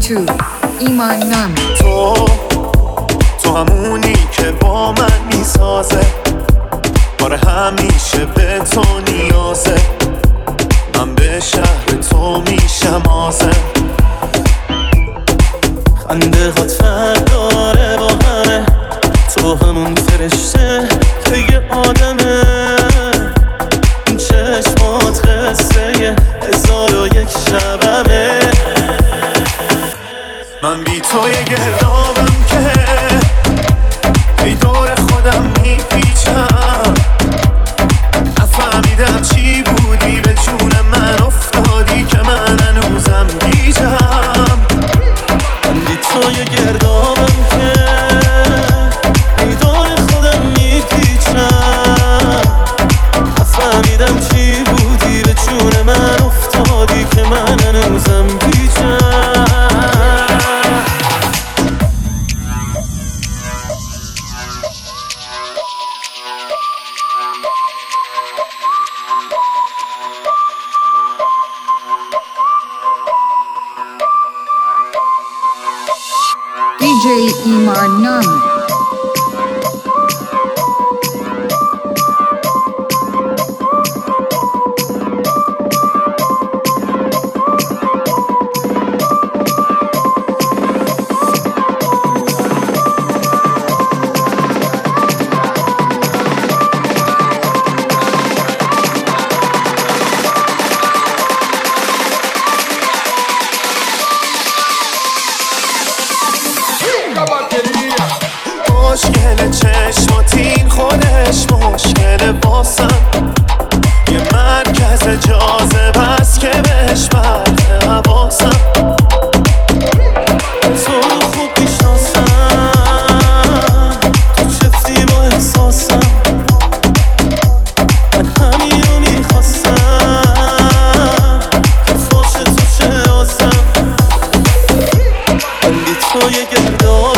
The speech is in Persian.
to ایمان نامی. تو همونی که با من میسازه، آره همیشه به تو نیازه، من به شهر تو میشم آزم. خنده هات فرق داره با همه، تو همون فرشته که یه آدمه. این چشمات قصه 1001 شبمه. من بی تو یه گردابم که ای دور خودم میپیچم. نفهمیدم چی بودی به جون من افتادی که من هنوزم گیجم. من بی تو یه گردابم که ای دور خودم میپیچم. نفهمیدم چی بودی به جون من افتادی که من هنوزم گیجم. DJ ایمان نامی. مشکل چشماتین خودش مشکل باسم. یه مرکز جاذبه است که بهش برده حواسم. تو رو خوب میشناسم، تو چفتی با احساسم. من همینو میخواستم که فاش تو چه آسم. من بی تو یه گرداب